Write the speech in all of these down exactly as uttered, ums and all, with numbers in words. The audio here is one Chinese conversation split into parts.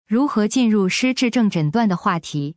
如何进入失智症诊断的话题？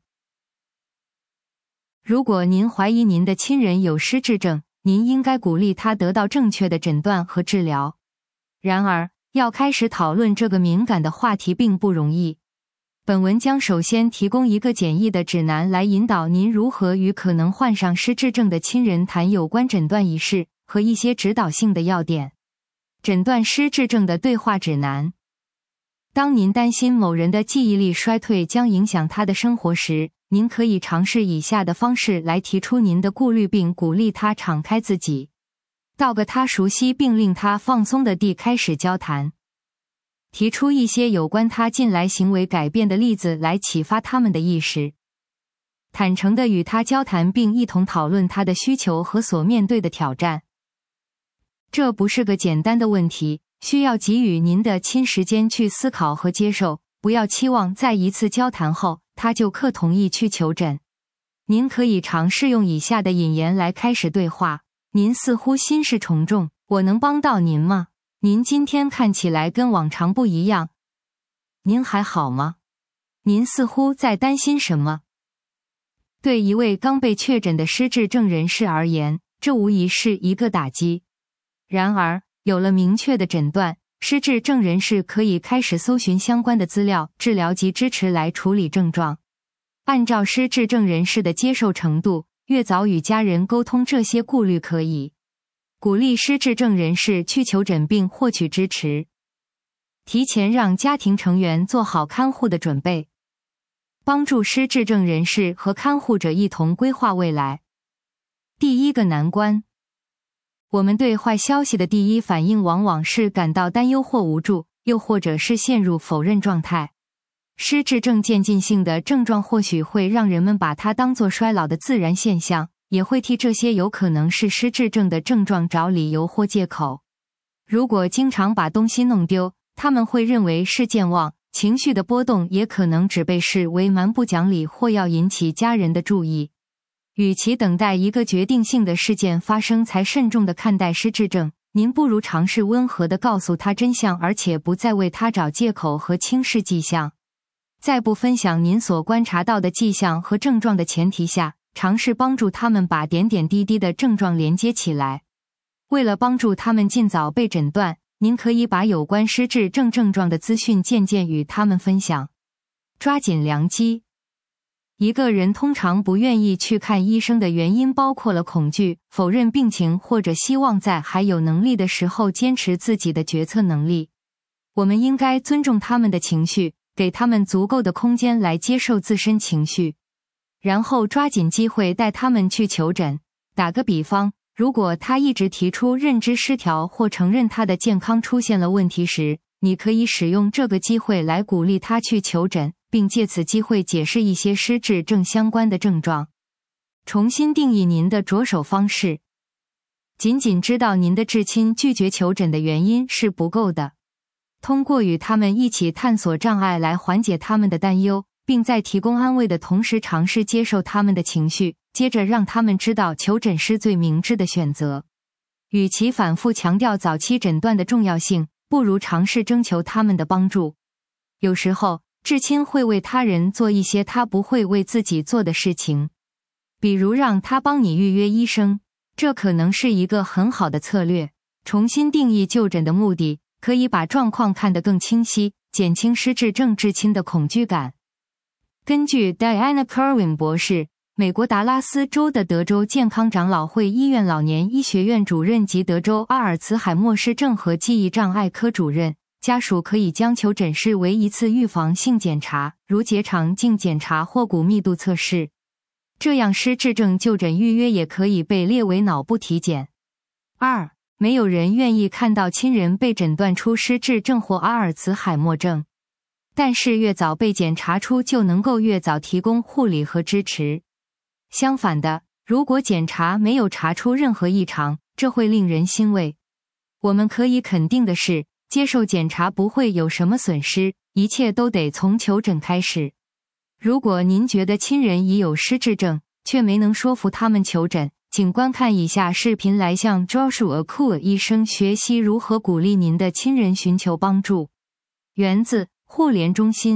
如果您怀疑您的亲人有失智症，您应该鼓励他得到正确的诊断和治疗。然而，要开始讨论这个敏感的话题并不容易。本文将首先提供一个简易的指南来引导您如何与可能患上失智症的亲人谈有关诊断一事和一些指导性的要点。诊断失智症的对话指南。当您担心某人的记忆力衰退将影响他的生活时，您可以尝试以下的方式来提出您的顾虑并鼓励他敞开自己。到个他熟悉并令他放松的地开始交谈。提出一些有关他近来行为改变的例子来启发他们的意识。坦诚地与他交谈并一同讨论他的需求和所面对的挑战。这不是个简单的问题，需要给予您的亲时间去思考和接受，不要期望在一次交谈后他就刻同意去求诊。您可以尝试用以下的引言来开始对话。您似乎心事重重，我能帮到您吗？您今天看起来跟往常不一样。您还好吗？您似乎在担心什么？对一位刚被确诊的失智症人士而言，这无疑是一个打击。然而，有了明确的诊断，失智症人士可以开始搜寻相关的资料、治疗及支持来处理症状。按照失智症人士的接受程度，越早与家人沟通这些顾虑可以。鼓励失智症人士去求诊并获取支持。提前让家庭成员做好看护的准备。帮助失智症人士和看护者一同规划未来。第一个难关。我们对坏消息的第一反应往往是感到担忧或无助，又或者是陷入否认状态。失智症渐进性的症状或许会让人们把它当作衰老的自然现象，也会替这些有可能是失智症的症状找理由或借口。如果经常把东西弄丢，他们会认为是健忘，情绪的波动也可能只被视为蛮不讲理或要引起家人的注意。与其等待一个决定性的事件发生才慎重地看待失智症，您不如尝试温和地告诉他真相，而且不再为他找借口和轻视迹象。在不分享您所观察到的迹象和症状的前提下，尝试帮助他们把点点滴滴的症状连接起来。为了帮助他们尽早被诊断，您可以把有关失智症症状的资讯渐渐与他们分享。抓紧良机。一个人通常不愿意去看医生的原因包括了恐惧、否认病情或者希望在还有能力的时候坚持自己的决策能力。我们应该尊重他们的情绪，给他们足够的空间来接受自身情绪，然后抓紧机会带他们去求诊。打个比方，如果他一直提出认知失调或承认他的健康出现了问题时，你可以使用这个机会来鼓励他去求诊，并借此机会解释一些失智症相关的症状。重新定义您的着手方式。仅仅知道您的至亲拒绝求诊的原因是不够的。通过与他们一起探索障碍来缓解他们的担忧，并在提供安慰的同时尝试接受他们的情绪，接着让他们知道求诊是最明智的选择。与其反复强调早期诊断的重要性，不如尝试征求他们的帮助。有时候，至亲会为他人做一些他不会为自己做的事情，比如让他帮你预约医生，这可能是一个很好的策略。重新定义就诊的目的，可以把状况看得更清晰，减轻失智症至亲的恐惧感。根据 Diana Kerwin 博士，美国达拉斯州的德州健康长老会医院老年医学院主任及德州阿尔茨海默氏症和记忆障碍科主任，家属可以将求诊视为一次预防性检查，如结肠镜检查或骨密度测试。这样失智症就诊预约也可以被列为脑部体检。二、没有人愿意看到亲人被诊断出失智症或阿尔茨海默症。但是越早被检查出就能够越早提供护理和支持。相反的，如果检查没有查出任何异常，这会令人欣慰。我们可以肯定的是，接受检查不会有什么损失，一切都得从求诊开始。如果您觉得亲人已有失智症，却没能说服他们求诊，请观看以下视频来向 Joshua Cool 医生学习如何鼓励您的亲人寻求帮助。源自互联中心。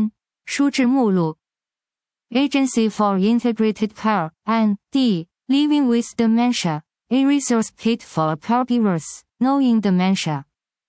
书至目录 Agency for Integrated Care and D. Living with Dementia, a Resource Kit for Caregivers, Knowing Dementia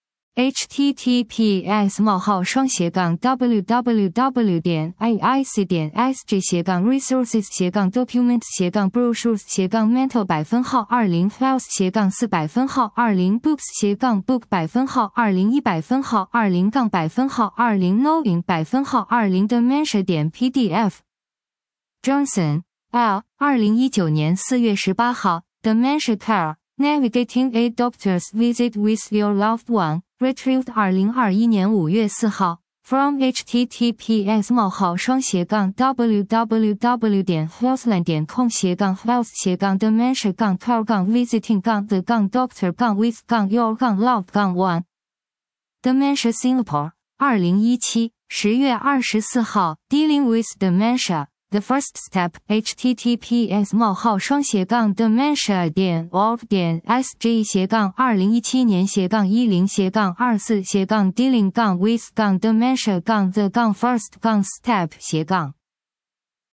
https 冒号双斜杠 www 点 iic 点 sg 斜杠 resources 斜杠 documents 斜杠 brochures 斜杠 mental 百分号二零 files 斜杠四百分号二零 books 斜杠 book 百分号二零一百分号二零杠百分号二零 knowing 百分号二零 dementia 点 pdf Johnson, L. 二零一九年四月十八号 Dementia Care, Navigating a Doctor's Visit with Your Loved One, Retrieved 二零二一年五月四号 From https 冒号双斜杠 www 点 healthline 点 com 斜杠 health 斜杠 dementia 杠 care 杠 visiting 杠 the 杠 doctor 杠 with 杠 your 杠 loved 杠 one Dementia Singapore, 二零一七十月二十四号 Dealing with Dementia.The first step https 冒号双斜杠 dementia 点 org 点 sg 斜杠二零一七年斜杠一零斜杠二四斜杠 dealing 杠 with 杠 dementia 杠 the 杠 first 杠 step 斜杠